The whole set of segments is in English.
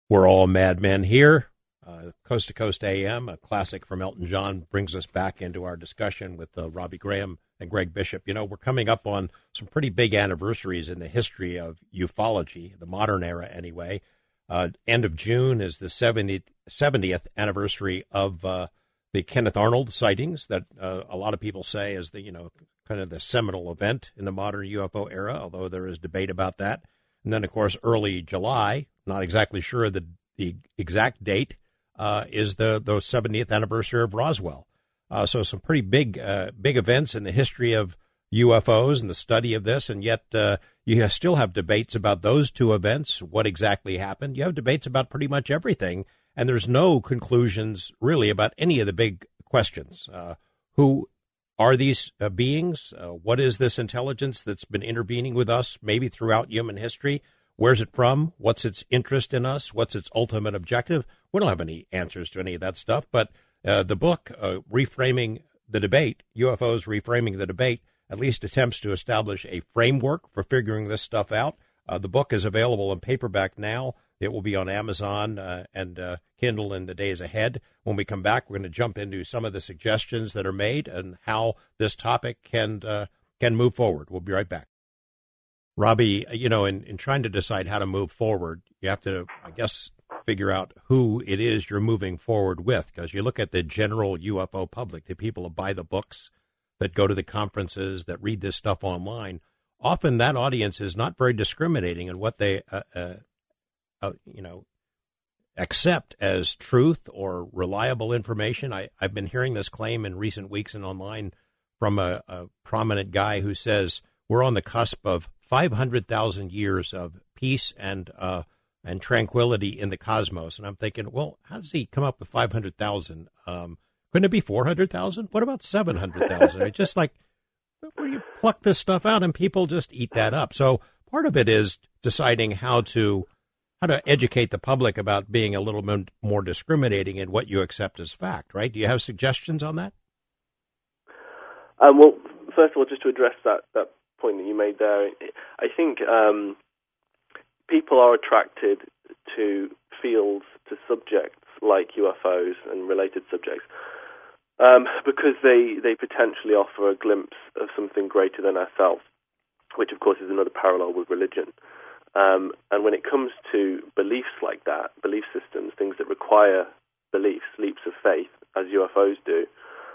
We're all madmen here. Coast to Coast AM, a classic from Elton John, brings us back into our discussion with Robbie Graham and Greg Bishop. You know, we're coming up on some pretty big anniversaries in the history of ufology, the modern era anyway. End of June is the 70th anniversary of the Kenneth Arnold sightings that a lot of people say is the, kind of the seminal event in the modern UFO era, although there is debate about that. And then, of course, early July, not exactly sure the exact date, is the 70th anniversary of Roswell. So some pretty big events in the history of UFOs and the study of this, and yet you still have debates about those two events, what exactly happened. You have debates about pretty much everything, and there's no conclusions really about any of the big questions. Who are these beings? What is this intelligence that's been intervening with us maybe throughout human history? Where's it from? What's its interest in us? What's its ultimate objective? We don't have any answers to any of that stuff, but the book, Reframing the Debate, UFOs Reframing the Debate, at least attempts to establish a framework for figuring this stuff out. The book is available in paperback now. It will be on Amazon and Kindle in the days ahead. When we come back, we're going to jump into some of the suggestions that are made and how this topic can move forward. We'll be right back. Robbie, in trying to decide how to move forward, you have to, I guess, figure out who it is you're moving forward with, because you look at the general UFO public, the people who buy the books, that go to the conferences, that read this stuff online. Often that audience is not very discriminating in what they, accept as truth or reliable information. I've been hearing this claim in recent weeks and online from a prominent guy who says we're on the cusp of 500,000 years of peace and tranquility in the cosmos. And I'm thinking, well, how does he come up with 500,000? Couldn't it be 400,000? What about 700,000? It's just like, where do you pluck this stuff out and people just eat that up? So part of it is deciding how to educate the public about being a little bit more discriminating in what you accept as fact, right? Do you have suggestions on that? Well, first of all, just to address that point that you made there, I think people are attracted to fields, to subjects like UFOs and related subjects because they potentially offer a glimpse of something greater than ourselves, which, of course, is another parallel with religion. And when it comes to beliefs like that, belief systems, things that require beliefs, leaps of faith, as UFOs do,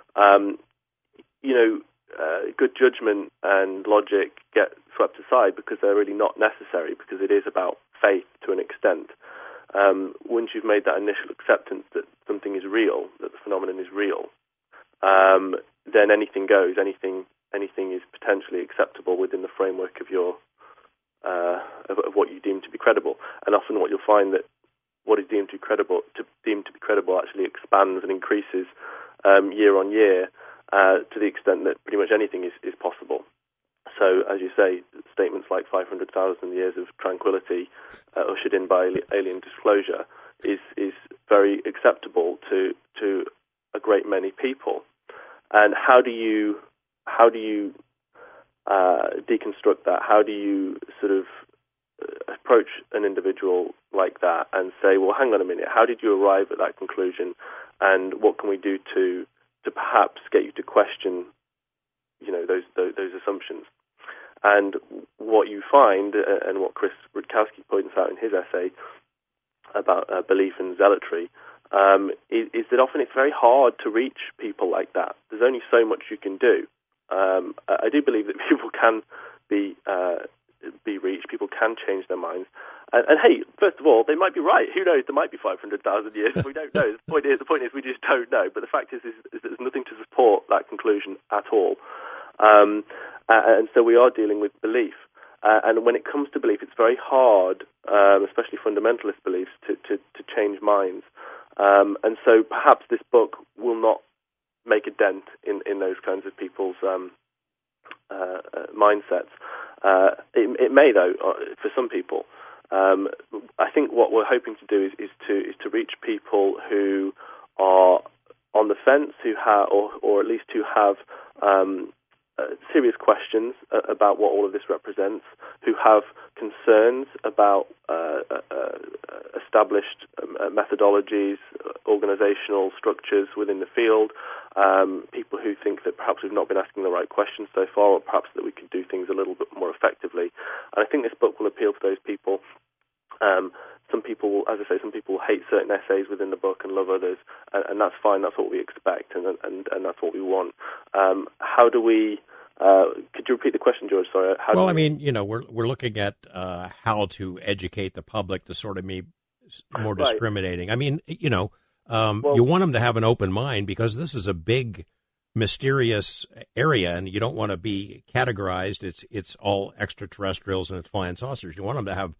good judgment and logic get swept aside because they're really not necessary, because it is about faith to an extent. Once you've made that initial acceptance that something is real, that the phenomenon is real, then anything goes. Anything is potentially acceptable within the framework of your of what you deem to be credible. And often, what you'll find that what is deemed to be credible actually expands and increases year on year to the extent that pretty much anything is possible. So, as you say, statements like 500,000 years of tranquility ushered in by alien disclosure is very acceptable to a great many people. And how do you deconstruct that? How do you sort of approach an individual like that and say, well, hang on a minute, how did you arrive at that conclusion, and what can we do to perhaps get you to question, those assumptions? And what you find, and what Chris Rutkowski points out in his essay about belief and zealotry, is that often it's very hard to reach people like that. There's only so much you can do. I do believe that people can be reached. People can change their minds. And hey, first of all, they might be right. Who knows? There might be 500,000 years. We don't know. The point is, we just don't know. But the fact is there's nothing to support that conclusion at all. And so we are dealing with belief. And when it comes to belief, it's very hard, especially fundamentalist beliefs, to change minds. And so perhaps this book will not make a dent in those kinds of people's mindsets. It may, though, for some people. I think what we're hoping to do is to reach people who are on the fence, who have, or at least who have serious questions about what all of this represents, who have concerns about a established methodologies, organizational structures within the field, people who think that perhaps we've not been asking the right questions so far, or perhaps that we could do things a little bit more effectively. And I think this book will appeal to those people. Some people, as I say, some people hate certain essays within the book and love others, and that's fine. That's what we expect, and that's what we want. How do we? Could you repeat the question, George? Sorry. I mean, we're looking at how to educate the public to sort of be more discriminating. Right. I mean, you want them to have an open mind, because this is a big, mysterious area, and you don't want to be categorized. It's all extraterrestrials and it's flying saucers. You want them to have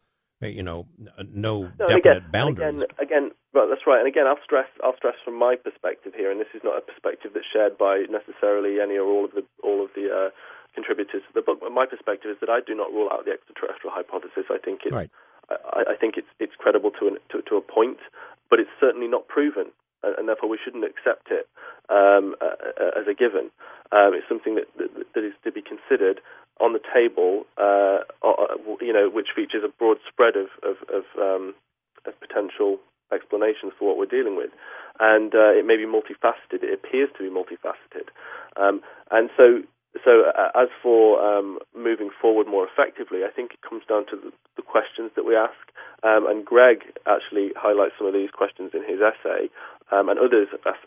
no definite boundaries. Again, well, that's right. And again, I'll stress from my perspective here, and this is not a perspective that's shared by necessarily any or all of the contributors to the book. But my perspective is that I do not rule out the extraterrestrial hypothesis. I think it's right. I think it's credible to a point, but it's certainly not proven, and therefore we shouldn't accept it as a given. It's something that is to be considered on the table, which features a broad spread of potential explanations for what we're dealing with, and it may be multifaceted. It appears to be multifaceted, and so as for moving forward more effectively, I think it comes down to the questions that we ask, and Greg actually highlights some of these questions in his essay, and others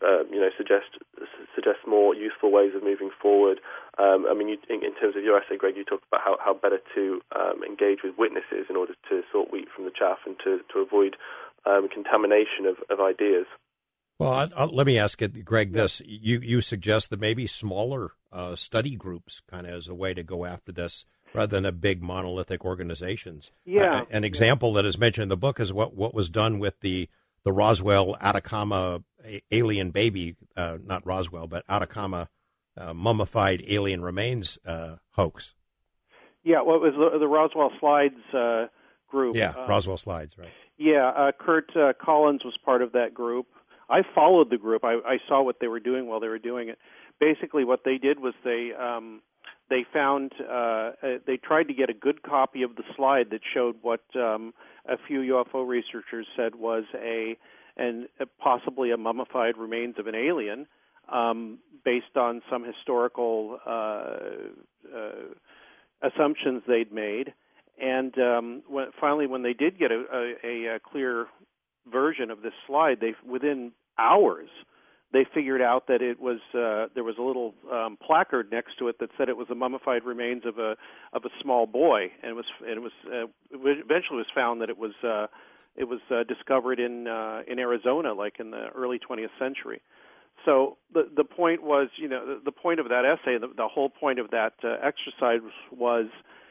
suggest more useful ways of moving forward. I mean, in terms of your essay, Greg, you talked about how better to engage with witnesses in order to sort wheat from the chaff and to avoid contamination of ideas. Well, let me ask it, Greg, this. You suggest that maybe smaller study groups kind of as a way to go after this rather than a big monolithic organizations. Yeah. An example that is mentioned in the book is what was done with the Roswell Atacama alien baby, not Roswell, but Atacama mummified alien remains hoax. Yeah, well, it was the Roswell Slides group. Yeah, Roswell Slides, right. Yeah, Kurt Collins was part of that group. I followed the group. I saw what they were doing while they were doing it. Basically, what they did was they found they tried to get a good copy of the slide that showed what a few UFO researchers said was possibly a mummified remains of an alien, based on some historical assumptions they'd made. And when they did get a clear version of this slide, within hours they figured out that it was there was a little placard next to it that said it was the mummified remains of a small boy, and it eventually was found that it was discovered in Arizona, like in the early 20th century. So the point was, the point of that essay, the whole point of that exercise was,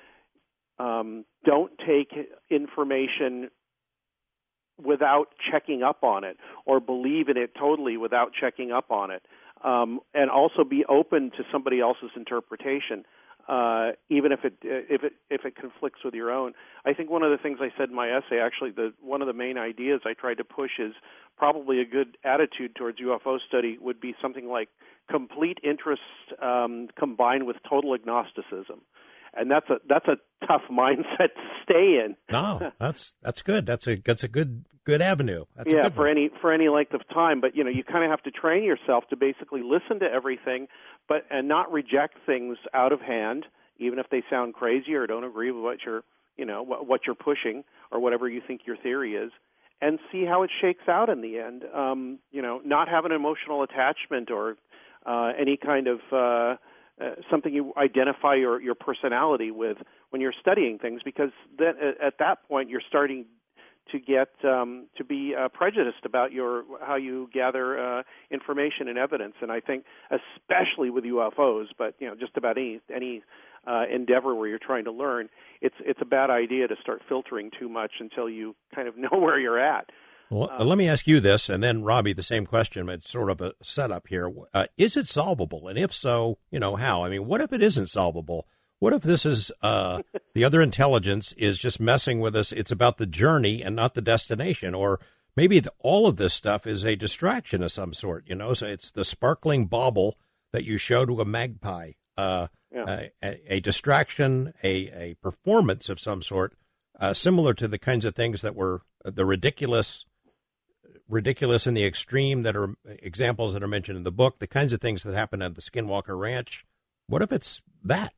don't take information without checking up on it, or believe in it totally without checking up on it, and also be open to somebody else's interpretation, even if it conflicts with your own. I think one of the things I said in my essay, actually, one of the main ideas I tried to push is probably a good attitude towards UFO study would be something like complete interest combined with total agnosticism. And that's a tough mindset to stay in. No, that's good. That's a good avenue. That's yeah, a good for any length of time. But you kind of have to train yourself to basically listen to everything, and not reject things out of hand, even if they sound crazy or don't agree with what you're pushing or whatever you think your theory is, and see how it shakes out in the end. Not have an emotional attachment or any kind of something you identify your personality with when you're studying things, because then at that point you're starting to get to be prejudiced about how you gather information and evidence. And I think especially with UFOs, but just about any endeavor where you're trying to learn, it's a bad idea to start filtering too much until you kind of know where you're at. Well, let me ask you this, and then, Robbie, the same question. It's sort of a setup here. Is it solvable? And if so, how? I mean, what if it isn't solvable? What if this is the other intelligence is just messing with us? It's about the journey and not the destination. Or maybe all of this stuff is a distraction of some sort, So it's the sparkling bauble that you show to a magpie, a distraction, a performance of some sort similar to the kinds of things that were the ridiculous in the extreme that are examples that are mentioned in the book, the kinds of things that happened at the Skinwalker Ranch. What if it's that?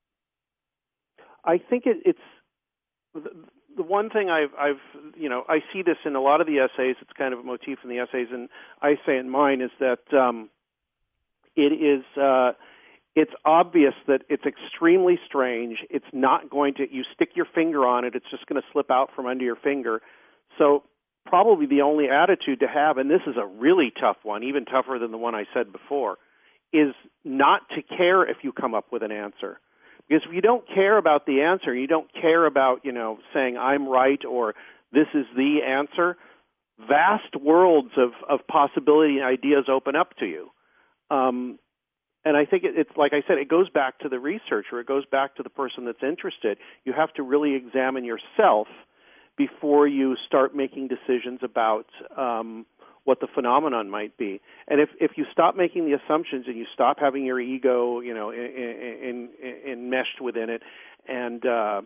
I think it's the one thing I've I see this in a lot of the essays. It's kind of a motif in the essays, and I say in mine is that it's obvious that it's extremely strange. It's not going to, you stick your finger on it, it's just going to slip out from under your finger. So probably the only attitude to have, and this is a really tough one, even tougher than the one I said before, is not to care if you come up with an answer. Because if you don't care about the answer, you don't care about, saying I'm right or this is the answer, vast worlds of possibility and ideas open up to you. And I think it's like I said, it goes back to the researcher. It goes back to the person that's interested. You have to really examine yourself before you start making decisions about what the phenomenon might be. And if you stop making the assumptions and you stop having your ego, enmeshed within it, and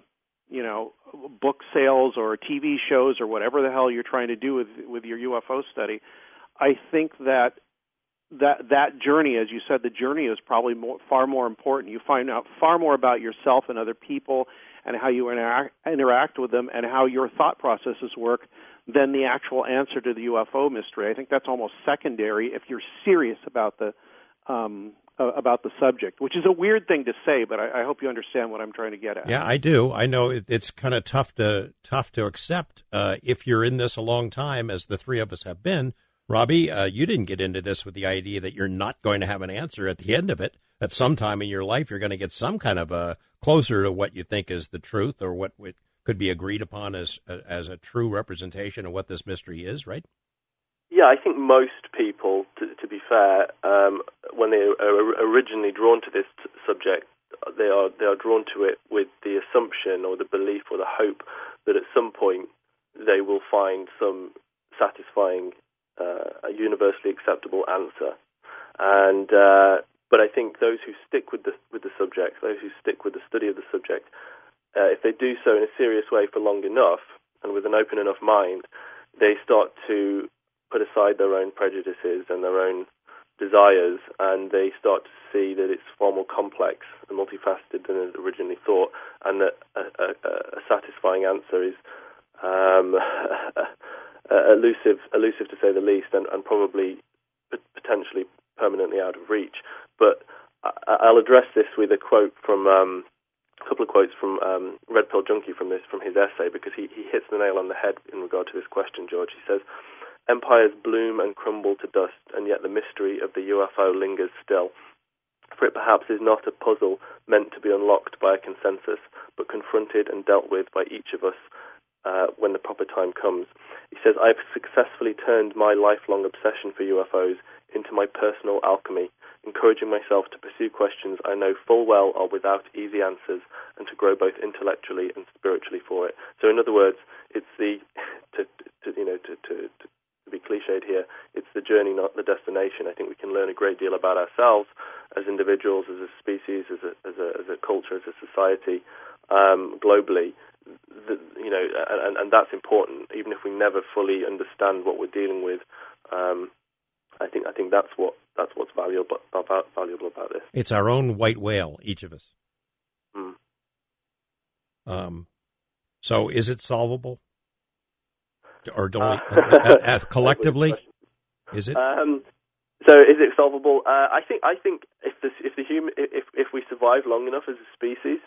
book sales or TV shows or whatever the hell you're trying to do with your UFO study, I think that journey, as you said, the journey is probably far more important. You find out far more about yourself and other people and how you interact with them and how your thought processes work than the actual answer to the UFO mystery. I think that's almost secondary if you're serious about the subject, which is a weird thing to say, but I hope you understand what I'm trying to get at. Yeah, I do. I know it's kind of tough to accept if you're in this a long time, as the three of us have been. Robbie, you didn't get into this with the idea that you're not going to have an answer at the end of it. At some time in your life, you're going to get some kind of a closer to what you think is the truth or what could be agreed upon as a true representation of what this mystery is, right? Yeah, I think most people, to be fair, when they are originally drawn to this subject, they are drawn to it with the assumption or the belief or the hope that at some point they will find some satisfying, a universally acceptable answer. And but I think those who stick with the subject, those who stick with the study of the subject, if they do so in a serious way for long enough and with an open enough mind, they start to put aside their own prejudices and their own desires, and they start to see that it's far more complex and multifaceted than it originally thought, and that a satisfying answer is elusive to say the least, and probably potentially permanently out of reach. But I'll address this with a quote from a couple of quotes from Red Pill Junkie from his essay, because he hits the nail on the head in regard to this question, George. He says, "Empires bloom and crumble to dust, and yet the mystery of the UFO lingers still. For it perhaps is not a puzzle meant to be unlocked by a consensus, but confronted and dealt with by each of us when the proper time comes." He says, "I've successfully turned my lifelong obsession for UFOs into my personal alchemy, encouraging myself to pursue questions I know full well are without easy answers, and to grow both intellectually and spiritually for it." So, in other words, it's to be cliched here, it's the journey, not the destination. I think we can learn a great deal about ourselves as individuals, as a species, as a culture, as a society, globally. And that's important, even if we never fully understand what we're dealing with. I think that's what's valuable about this. It's our own white whale, each of us. So, is it solvable, or don't we, collectively? Is it? So, is it solvable? I think if we survive long enough as a species,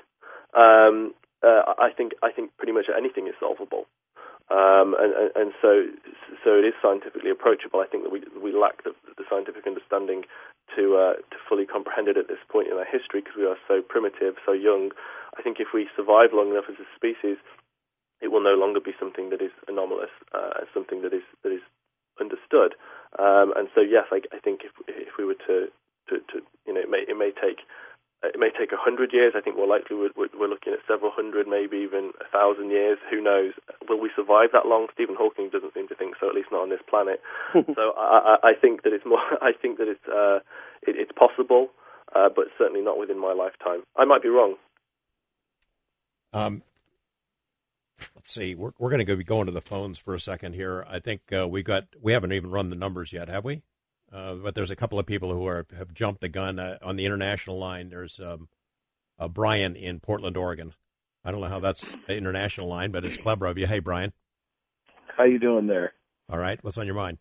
I think pretty much anything is solvable, and so it is scientifically approachable. I think that we lack the scientific understanding to fully comprehend it at this point in our history, because we are so primitive, so young. I think if we survive long enough as a species, it will no longer be something that is anomalous, as something that is understood. And so, yes, I think if we were to it may take 100 years. I think more likely we're looking at several hundred, maybe even 1,000 years. Who knows? Will we survive that long? Stephen Hawking doesn't seem to think so, at least not on this planet. So I think that it's more. I think that it's possible, but certainly not within my lifetime. I might be wrong. Let's see. We're going to be going to the phones for a second here. I think we haven't even run the numbers yet, have we? But there's a couple of people who have jumped the gun on the international line. There's Brian in Portland, Oregon. I don't know how that's an international line, but it's clever of you. Hey, Brian. How you doing there? All right. What's on your mind?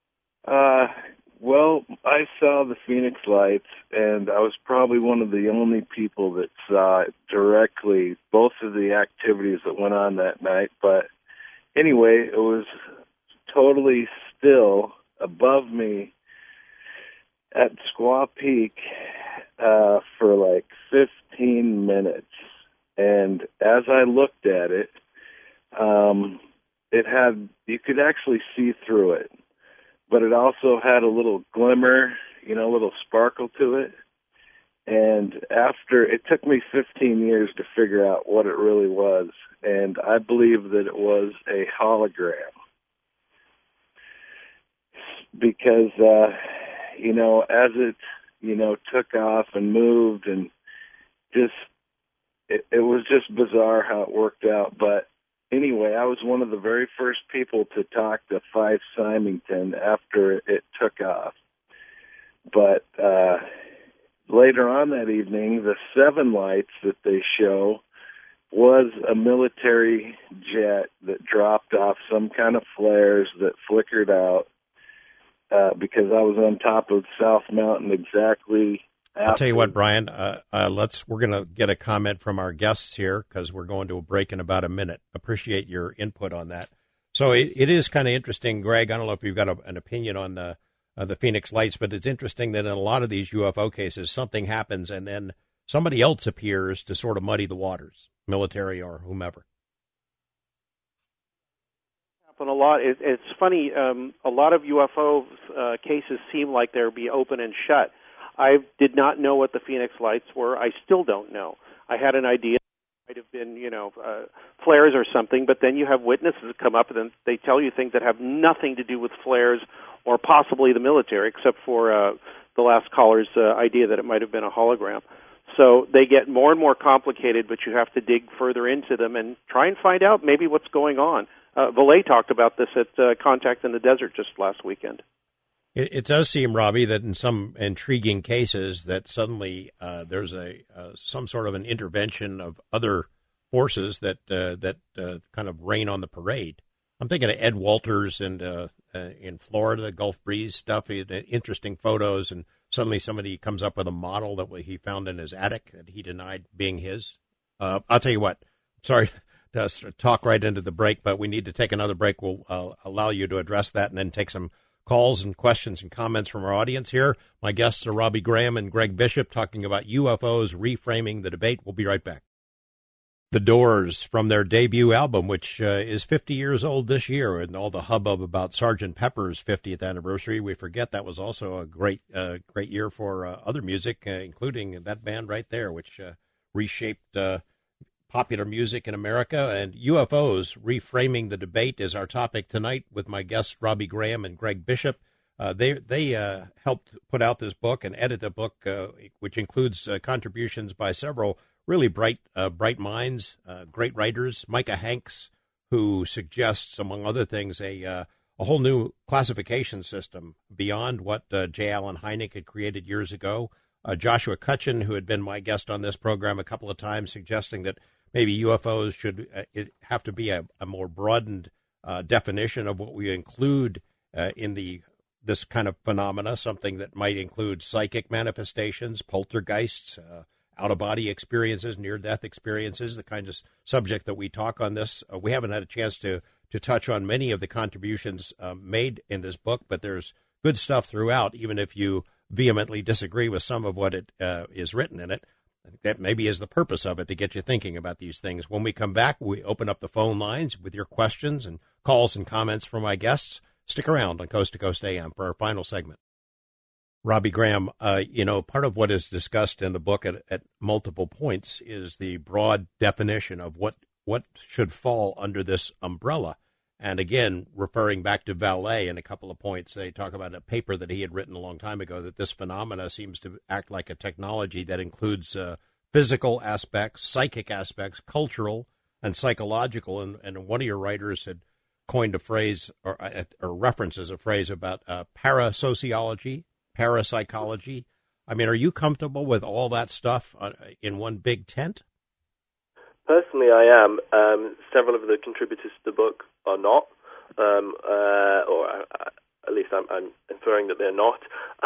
Well, I saw the Phoenix Lights, and I was probably one of the only people that saw directly both of the activities that went on that night. But anyway, it was totally still above me at Squaw Peak for like 15 minutes. And as I looked at it, you could actually see through it. But it also had a little glimmer, a little sparkle to it. And it took me 15 years to figure out what it really was. And I believe that it was a hologram. Because, as it, took off and moved and just, it was just bizarre how it worked out. But anyway, I was one of the very first people to talk to Fife Symington after it took off. But later on that evening, the Seven Lights that they show was a military jet that dropped off some kind of flares that flickered out because I was on top of South Mountain exactly after. I'll tell you what, Brian, we're going to get a comment from our guests here because we're going to a break in about a minute. Appreciate your input on that. So it is kind of interesting, Greg. I don't know if you've got an opinion on the Phoenix Lights, but it's interesting that in a lot of these UFO cases, something happens and then somebody else appears to sort of muddy the waters, military or whomever. Happen a lot. It's funny. A lot of UFO cases seem like they'll be open and shut. I did not know what the Phoenix Lights were. I still don't know. I had an idea. It might have been, flares or something, but then you have witnesses that come up and then they tell you things that have nothing to do with flares or possibly the military, except for the last caller's idea that it might have been a hologram. So they get more and more complicated, but you have to dig further into them and try and find out maybe what's going on. Valet talked about this at Contact in the Desert just last weekend. It does seem, Robbie, that in some intriguing cases that suddenly there's some sort of an intervention of other forces that kind of rain on the parade. I'm thinking of Ed Walters and in Florida, the Gulf Breeze stuff. He had interesting photos, and suddenly somebody comes up with a model that he found in his attic that he denied being his. I'll tell you what. Sorry to talk right into the break, but we need to take another break. We'll allow you to address that and then take some calls and questions and comments from our audience here. My guests are Robbie Graham and Greg Bishop talking about UFOs, reframing the debate. We'll be right back. The Doors, from their debut album, which is 50 years old this year, and all the hubbub about Sgt. Pepper's 50th anniversary. We forget that was also a great year for other music, including that band right there, which reshaped popular music in America. And UFOs, reframing the debate, is our topic tonight with my guests Robbie Graham and Greg Bishop. They helped put out this book and edit the book, which includes contributions by several really bright minds, great writers. Micah Hanks, who suggests, among other things, a whole new classification system beyond what J. Allen Hynek had created years ago. Joshua Cutchin, who had been my guest on this program a couple of times, suggesting that maybe UFOs should have to be a more broadened definition of what we include in this kind of phenomena, something that might include psychic manifestations, poltergeists, out-of-body experiences, near-death experiences, the kind of subject that we talk on this. We haven't had a chance to touch on many of the contributions made in this book, but there's good stuff throughout, even if you vehemently disagree with some of what it is written in it. I think that maybe is the purpose of it, to get you thinking about these things. When we come back, we open up the phone lines with your questions and calls and comments from my guests. Stick around on Coast to Coast AM for our final segment. Robbie Graham, part of what is discussed in the book at multiple points is the broad definition of what should fall under this umbrella. And again, referring back to Valet in a couple of points, they talk about a paper that he had written a long time ago, that this phenomena seems to act like a technology that includes physical aspects, psychic aspects, cultural, and psychological. And one of your writers had coined a phrase or references a phrase about parasociology, parapsychology. I mean, are you comfortable with all that stuff in one big tent? Personally, I am. Several of the contributors to the book are not, or at least I'm inferring that they're not.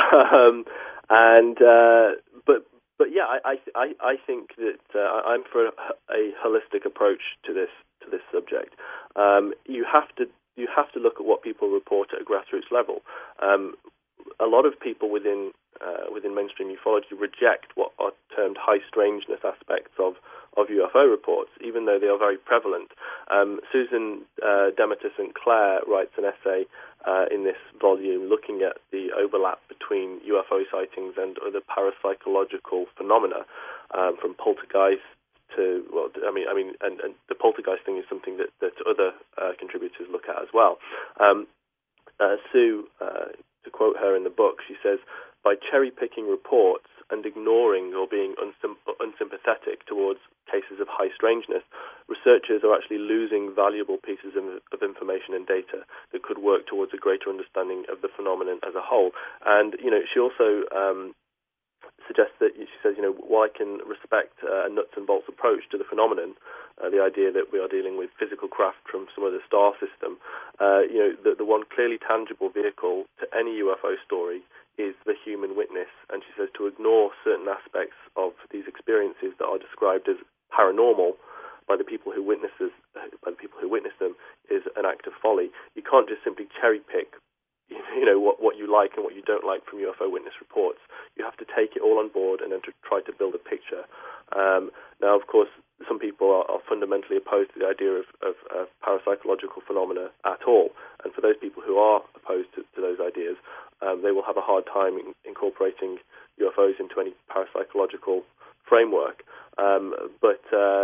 But yeah, I think that I'm for a holistic approach to this subject. You have to look at what people report at a grassroots level. A lot of people within mainstream ufology reject what are termed high strangeness aspects of UFO reports, even though they are very prevalent. Susan Demeter St. Clair writes an essay in this volume looking at the overlap between UFO sightings and other parapsychological phenomena, from poltergeist to, well, I mean, and the poltergeist thing is something that other contributors look at as well. Sue, to quote her in the book, she says, by cherry-picking reports and ignoring or being unsympathetic towards cases of high strangeness, researchers are actually losing valuable pieces of information and data that could work towards a greater understanding of the phenomenon as a whole. And, she also suggests that, she says, while I can respect a nuts and bolts approach to the phenomenon, the idea that we are dealing with physical craft from some other star system, the one clearly tangible vehicle to any UFO story is the human witness. And she says to ignore certain aspects of these experiences that are described as paranormal by the people who witness them is an act of folly. You can't just simply cherry pick what you like and what you don't like from UFO witness reports. You have to take it all on board and then to try to build a picture. Now, of course, some people are fundamentally opposed to the idea of parapsychological phenomena at all. And for those people who are opposed to those ideas, they will have a hard time incorporating UFOs into any parapsychological framework. But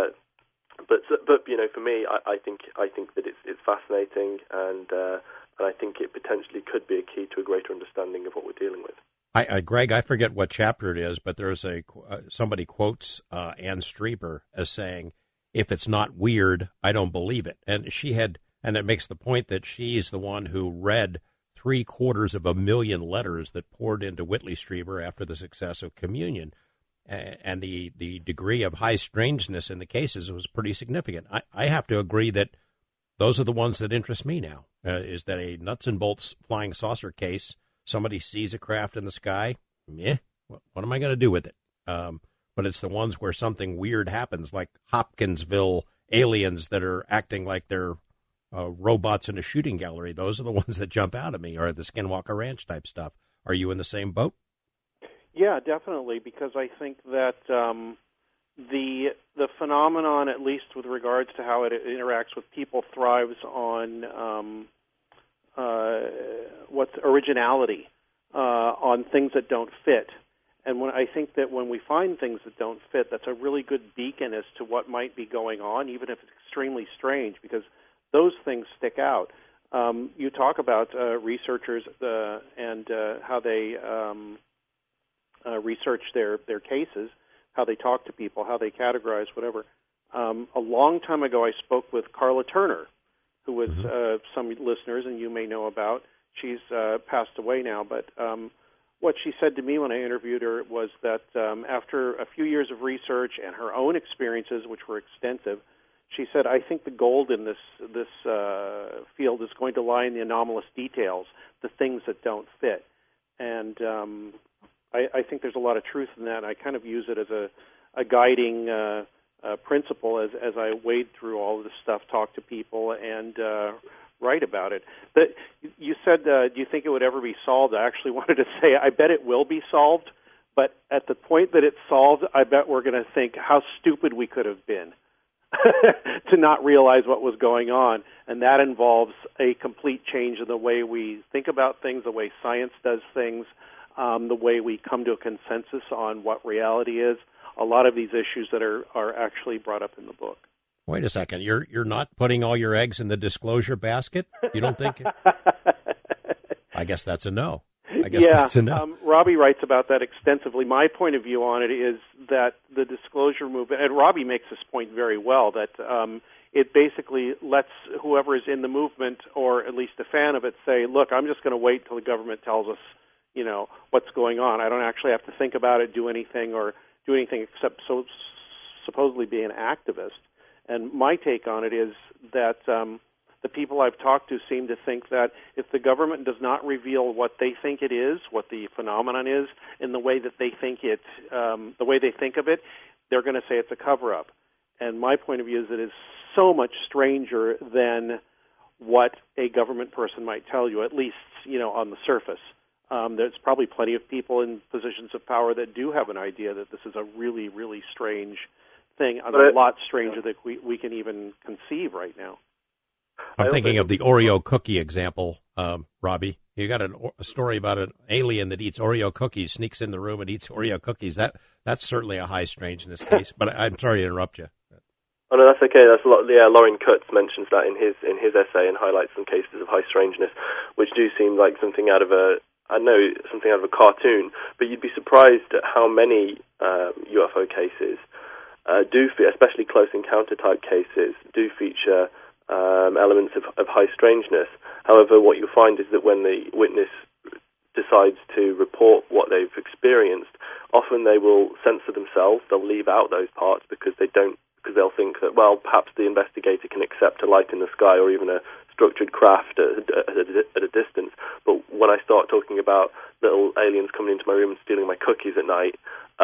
for me, I think that it's fascinating, and I think it potentially could be a key to a greater understanding of what we're dealing with. Greg, I forget what chapter it is, but there's somebody quotes Ann Strieber as saying, "If it's not weird, I don't believe it." And and it makes the point that she's the one who read 750,000 letters that poured into Whitley Strieber after the success of Communion, and the degree of high strangeness in the cases was pretty significant. I have to agree that those are the ones that interest me now. Is that a nuts and bolts flying saucer case? Somebody sees a craft in the sky. What am I going to do with it? But it's the ones where something weird happens, like Hopkinsville aliens that are acting like they're robots in a shooting gallery. Those are the ones that jump out at me, or the Skinwalker Ranch type stuff. Are you in the same boat? Yeah, definitely, because I think that the phenomenon, at least with regards to how it interacts with people, thrives on what's originality, on things that don't fit. And I think that when we find things that don't fit, that's a really good beacon as to what might be going on, even if it's extremely strange, because those things stick out. You talk about researchers and how they research their cases, how they talk to people, how they categorize, whatever. A long time ago, I spoke with Carla Turner, who was some listeners and you may know about. She's passed away now, but what she said to me when I interviewed her was that after a few years of research and her own experiences, which were extensive, she said, I think the gold in this field is going to lie in the anomalous details, the things that don't fit. And I think there's a lot of truth in that. I kind of use it as a guiding principle as I wade through all of this stuff, talk to people, and write about it. But you said, do you think it would ever be solved? I actually wanted to say, I bet it will be solved, but at the point that it's solved, I bet we're going to think how stupid we could have been to not realize what was going on. And that involves a complete change in the way we think about things, the way science does things, the way we come to a consensus on what reality is. A lot of these issues that are actually brought up in the book. Wait a second. You're not putting all your eggs in the disclosure basket? You don't think? I guess that's a no. That's a no. Robbie writes about that extensively. My point of view on it is that the disclosure movement, and Robbie makes this point very well, that it basically lets whoever is in the movement, or at least a fan of it, say, look, I'm just going to wait till the government tells us, what's going on. I don't actually have to think about it, do anything except supposedly be an activist. And my take on it is that the people I've talked to seem to think that if the government does not reveal what they think it is, what the phenomenon is, in the way that they think it, the way they think of it, they're going to say it's a cover-up. And my point of view is it is so much stranger than what a government person might tell you, at least, on the surface. There's probably plenty of people in positions of power that do have an idea that this is a really, really strange thing, a lot stranger than we can even conceive right now. I'm thinking of the Oreo cookie example, Robbie. You got a story about an alien that eats Oreo cookies, sneaks in the room and eats Oreo cookies. That's certainly a high strangeness case. But I'm sorry to interrupt you. Oh no, that's okay. That's a lot. Yeah, Lorin Kutz mentions that in his essay and highlights some cases of high strangeness, which do seem like something out of a cartoon. But you'd be surprised at how many UFO cases especially close encounter type cases, do feature elements of high strangeness. However, what you'll find is that when the witness decides to report what they've experienced, often they will censor themselves. They'll leave out those parts because they'll think that, well, perhaps the investigator can accept a light in the sky or even a structured craft at a distance. But when I start talking about little aliens coming into my room and stealing my cookies at night,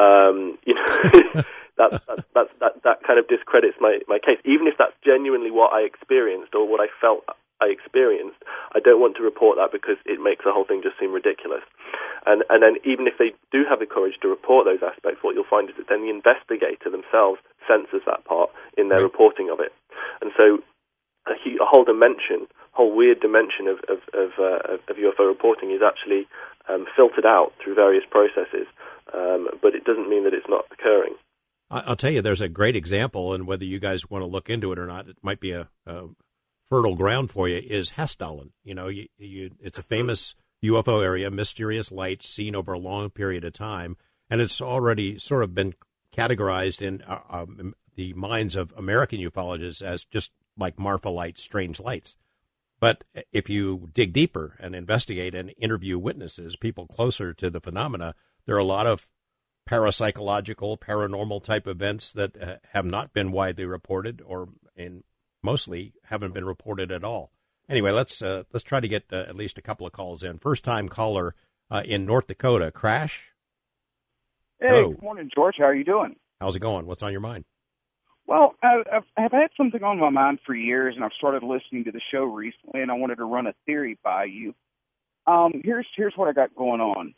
that kind of discredits my case. Even if that's genuinely what I experienced or what I felt I experienced, I don't want to report that because it makes the whole thing just seem ridiculous. And then even if they do have the courage to report those aspects, what you'll find is that then the investigator themselves censors that part in their reporting of it. And so a whole weird dimension of UFO reporting is actually filtered out through various processes, but it doesn't mean that it's not occurring. I'll tell you, there's a great example, and whether you guys want to look into it or not, it might be a fertile ground for you, is Hessdalen. It's a famous UFO area, mysterious lights seen over a long period of time, and it's already sort of been categorized in the minds of American ufologists as just like Marfa lights, strange lights. But if you dig deeper and investigate and interview witnesses, people closer to the phenomena, there are a lot of parapsychological, paranormal type events that have not been widely reported, or mostly haven't been reported at all. Anyway, let's try to get at least a couple of calls in. First time caller in North Dakota, Crash. Hey, hello. Good morning, George. How are you doing? How's it going? What's on your mind? Well, I've had something on my mind for years, and I've started listening to the show recently, and I wanted to run a theory by you. Here's what I got going on.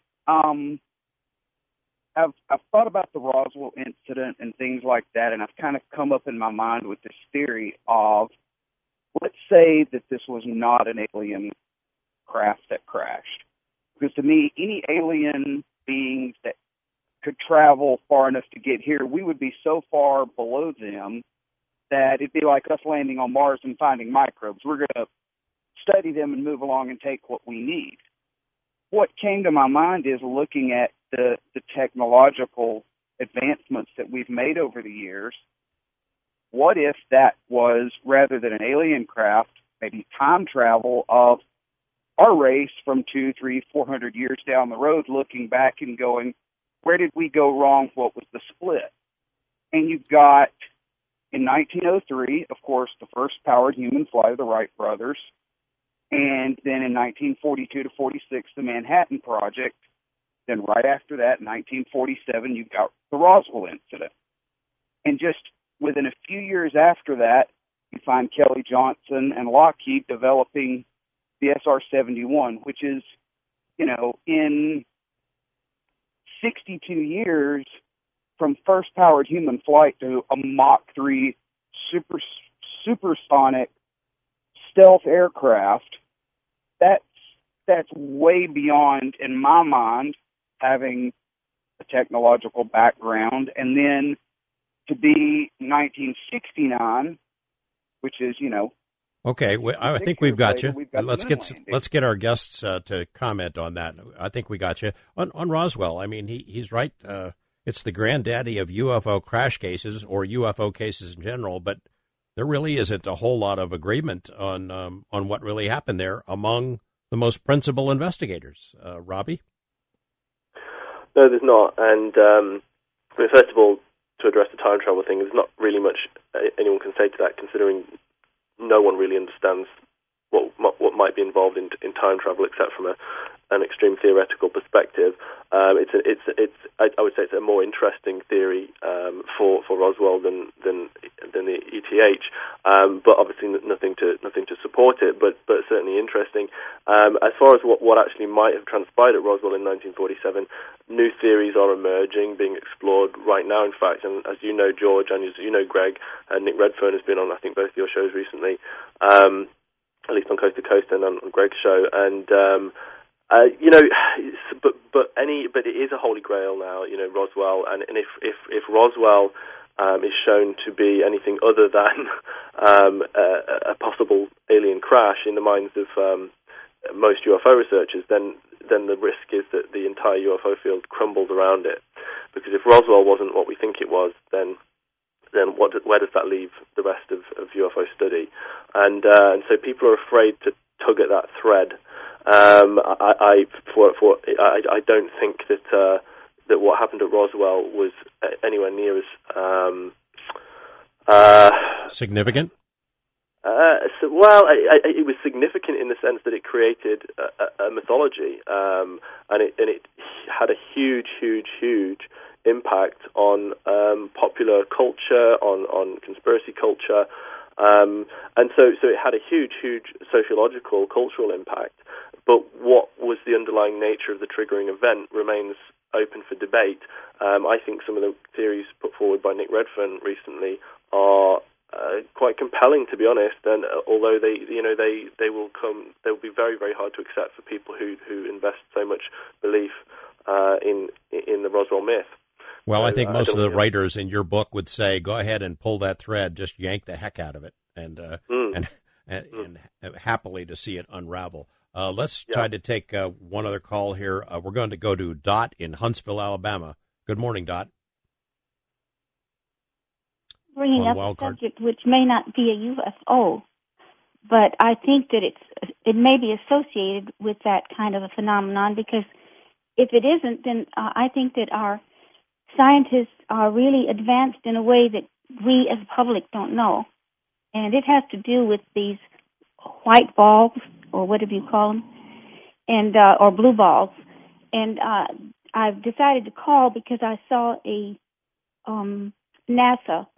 I've thought about the Roswell incident and things like that, and I've kind of come up in my mind with this theory of, let's say that this was not an alien craft that crashed. Because to me, any alien beings that could travel far enough to get here, we would be so far below them that it'd be like us landing on Mars and finding microbes. We're going to study them and move along and take what we need. What came to my mind is looking at the technological advancements that we've made over the years. What if that was, rather than an alien craft, maybe time travel of our race from 200, 300, 400 years down the road, looking back and going, where did we go wrong? What was the split? And you've got, in 1903, of course, the first powered human flight of the Wright brothers. And then in 1942 to 46, the Manhattan Project. Then right after that, in 1947, you've got the Roswell incident. And just within a few years after that, you find Kelly Johnson and Lockheed developing the SR-71, which is, in 62 years from first powered human flight to a Mach 3 supersonic stealth aircraft. That's way beyond, in my mind, having a technological background. And then to be 1969, which is, Okay, I think we've got you. Let's get our guests to comment on that. I think we got you on Roswell. I mean, he's right. It's the granddaddy of UFO crash cases or UFO cases in general. But there really isn't a whole lot of agreement on what really happened there among the most principal investigators. Robbie? No, there's not. And first of all, to address the time travel thing, there's not really much anyone can say to that, considering no one really understands what might be involved in time travel, except from an extreme theoretical perspective. I would say it's a more interesting theory for Roswell than the ETH, but obviously nothing to support it. But certainly interesting. As far as what actually might have transpired at Roswell in 1947, new theories are emerging, being explored right now. In fact, and as you know, George, and as you know, Greg, Nick Redfern has been on, I think, both of your shows recently. At least on Coast to Coast and on Greg's show, and but it is a holy grail now, Roswell, and if Roswell is shown to be anything other than a possible alien crash in the minds of most UFO researchers, then the risk is that the entire UFO field crumbles around it, because if Roswell wasn't what we think it was, then where does that leave the rest of UFO study? And so people are afraid to tug at that thread. I don't think that what happened at Roswell was anywhere near as significant. It was significant in the sense that it created a mythology, and it had a huge impact on popular culture, on conspiracy culture, and so it had a huge sociological, cultural impact. But what was the underlying nature of the triggering event remains open for debate. I think some of the theories put forward by Nick Redfern recently are quite compelling, to be honest. And although they will be very, very hard to accept for people who invest so much belief in the Roswell myth. Well, I think most of the writers in your book would say, go ahead and pull that thread, just yank the heck out of it, and happily to see it unravel. Let's try to take one other call here. We're going to go to Dot in Huntsville, Alabama. Good morning, Dot. Bringing up a subject which may not be a UFO, but I think that it may be associated with that kind of a phenomenon, because if it isn't, then I think that our scientists are really advanced in a way that we as a public don't know. And it has to do with these white balls, or whatever you call them, and or blue balls. And I've decided to call because I saw a NASA,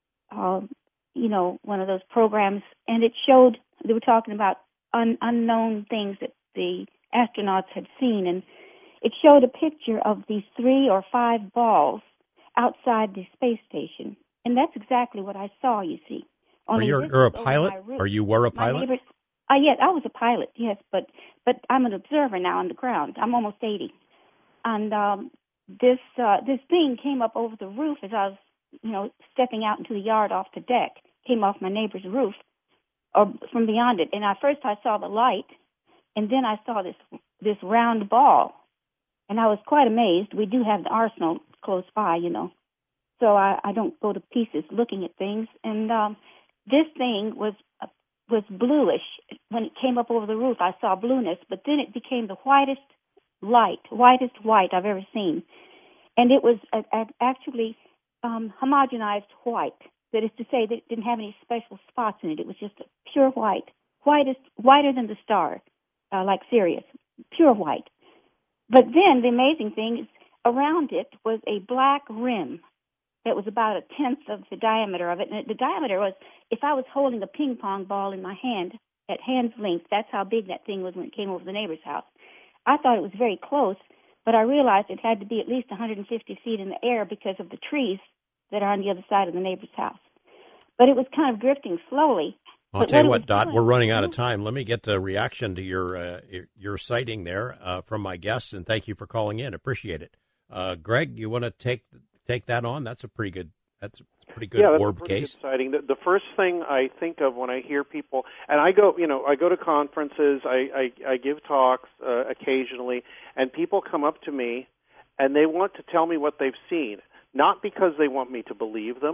one of those programs, and it showed, they were talking about unknown things that the astronauts had seen, and it showed a picture of these 3 or 5 balls outside the space station. And that's exactly what I saw, you see. Only you're a pilot? Or you were a pilot? Yes, I was a pilot, yes, but I'm an observer now on the ground. I'm almost 80. And this thing came up over the roof as I was, stepping out into the yard off the deck, came off my neighbor's roof, or from beyond it. And at first I saw the light, and then I saw this round ball. And I was quite amazed. We do have the arsenal close by, so I don't go to pieces looking at things. And this thing was bluish. When it came up over the roof, I saw blueness, but then it became the whitest white I've ever seen. And it was actually homogenized white. That is to say, that it didn't have any special spots in it. It was just a pure white, whiter than the star, like Sirius, pure white. But then the amazing thing is, around it was a black rim that was about 1/10 of the diameter of it. And the diameter was, if I was holding a ping pong ball in my hand at hand's length, that's how big that thing was when it came over the neighbor's house. I thought it was very close, but I realized it had to be at least 150 feet in the air because of the trees that are on the other side of the neighbor's house. But it was kind of drifting slowly. I'll tell you what, Dot, we're running out of time. Let me get a reaction to your sighting there from my guests, and thank you for calling in. Appreciate it. Greg, you want to take that on? That's a pretty good orb case. Good sighting. The first thing I think of when I hear people, and I go to conferences, I give talks occasionally, and people come up to me and they want to tell me what they've seen, not because they want me to believe them,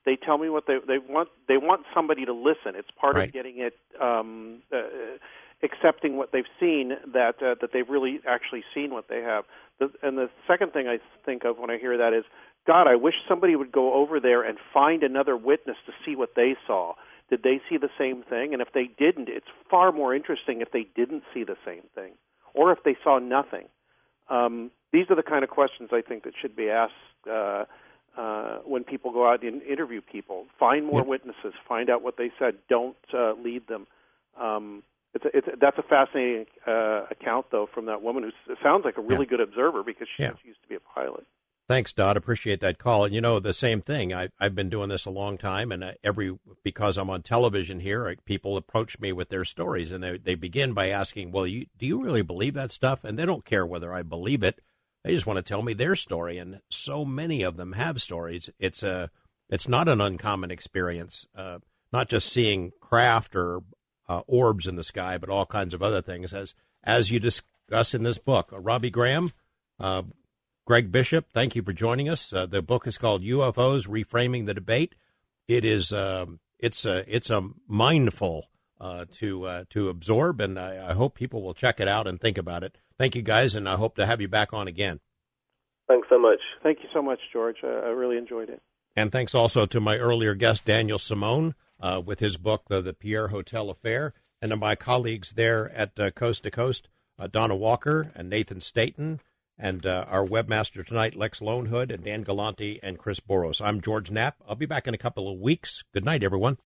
They tell me what they want. They want somebody to listen. It's part right. of getting it, accepting what they've seen, that they've really actually seen what they have. And the second thing I think of when I hear that is, God, I wish somebody would go over there and find another witness to see what they saw. Did they see the same thing? And if they didn't, it's far more interesting if they didn't see the same thing, or if they saw nothing. These are the kind of questions I think that should be asked when people go out and interview people. Find more witnesses. Find out what they said. Don't lead them. That's a fascinating account, though, from that woman who sounds like a really good observer, because she used to be a pilot. Thanks, Dodd. Appreciate that call. And, the same thing. I've been doing this a long time, and because I'm on television here, people approach me with their stories, and they begin by asking, well, do you really believe that stuff? And they don't care whether I believe it. They just want to tell me their story, and so many of them have stories. It's not an uncommon experience, not just seeing craft or orbs in the sky, but all kinds of other things, as you discuss in this book. Robbie Graham, Greg Bishop, thank you for joining us. The book is called UFOs: Reframing the Debate. It is it's a mindful to absorb, and I hope people will check it out and think about it. Thank you, guys, and I hope to have you back on again. Thanks so much. Thank you so much, George. I really enjoyed it. And thanks also to my earlier guest, Daniel Simone, with his book, The Pierre Hotel Affair, and to my colleagues there at Coast to Coast, Donna Walker and Nathan Staten, and our webmaster tonight, Lex Lonehood, and Dan Galante and Chris Boros. I'm George Knapp. I'll be back in a couple of weeks. Good night, everyone.